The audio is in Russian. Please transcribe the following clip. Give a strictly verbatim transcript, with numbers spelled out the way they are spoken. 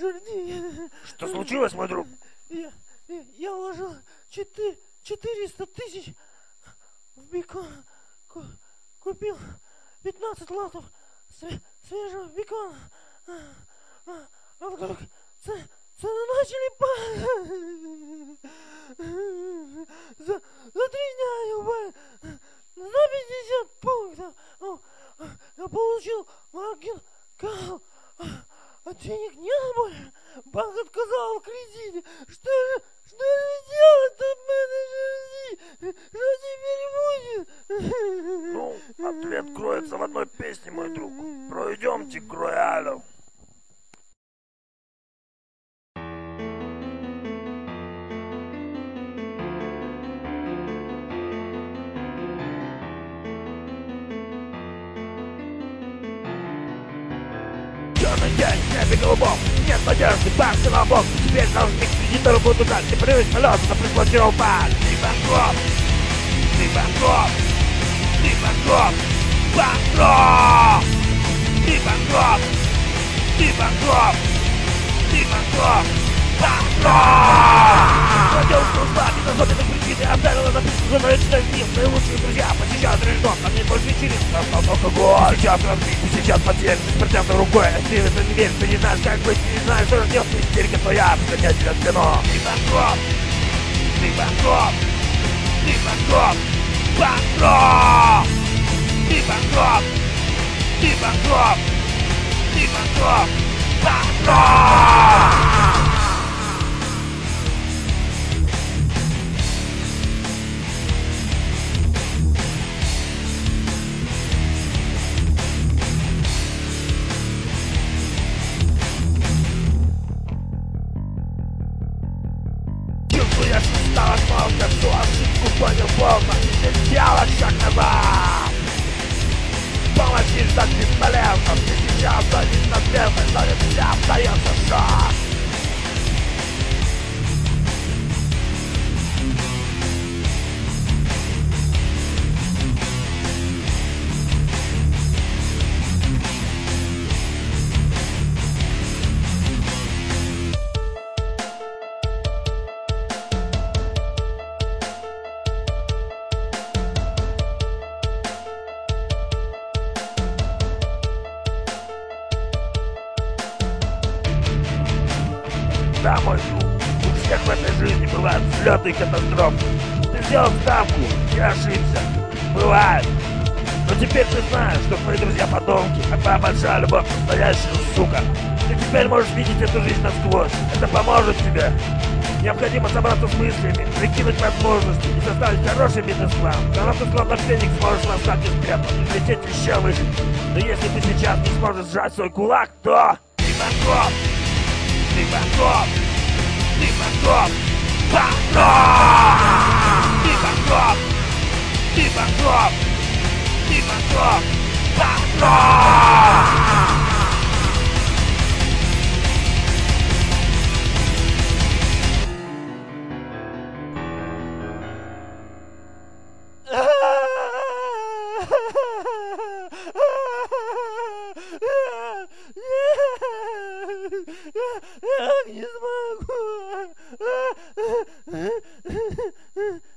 пожирни. Что случилось, мой друг? Я, я вложил четыреста тысяч в бекон. Купил пятнадцать лотов свежего бекона. А, а вдруг цены начали падать. За, за три дня я упал на пятьдесят пунктов. Я получил маргин-кал. А денег нет больше. Банк отказал в кредите. Что же, что же делать-то в этой жизни? Что теперь будет? Ну, ответ кроется в одной песне, мой друг. Пройдемте к роялю. День, небе голубом, нет надежды, бабки на бок. Теперь должник кредитору буду дать. Не привык полет, но присплатировал пар. Ты банкрот, ты банкрот, ты банкрот, банкрот. Ты банкрот, ты банкрот, ты банкрот, банкрот. Родился ушла, без особенных причин. Я оставила записку за наличный днем. Мои лучшие друзья посещают реждом. Там не больше вечеринок, остался алкоголь. Сейчас разбит, сейчас потерь, с протянутой рукой. Ты в это не веришь, ты не знаешь, как быть. Ты не знаешь, что ждет, истерика твоя, сгонять тебя в спину. Ты банкрот, ты банкрот, ты банкрот, банкрот. Ты банкрот, ты банкрот, ты банкрот, банкрот. Чувствуешь, что стало молча, всю ошибку понял полно. Теперь сделать шаг назад. Помочи ждать бесполезно. Ты сейчас завис над бездной, но ведь вся остается шаг. Да, мой друг, у всех в этой жизни бывают взлеты и катастрофы. Ты сделал ставку и ошибся. Бывает. Но теперь ты знаешь, что твои друзья подонки, а твоя большая любовь настоящая сука. Ты теперь можешь видеть эту жизнь насквозь. Это поможет тебе. Необходимо собраться с мыслями, прикинуть возможности и составить хороший бизнес-план. Когда ты словно феникс сможешь восстать из пепла и взлететь еще выше. Но если ты сейчас не сможешь сжать свой кулак, то ты банкрот. Ты банкрот! Ты банкрот! Банкрот! Ты банкрот! Ты банкрот! Ты банкрот! Банкрот! Я не смогу.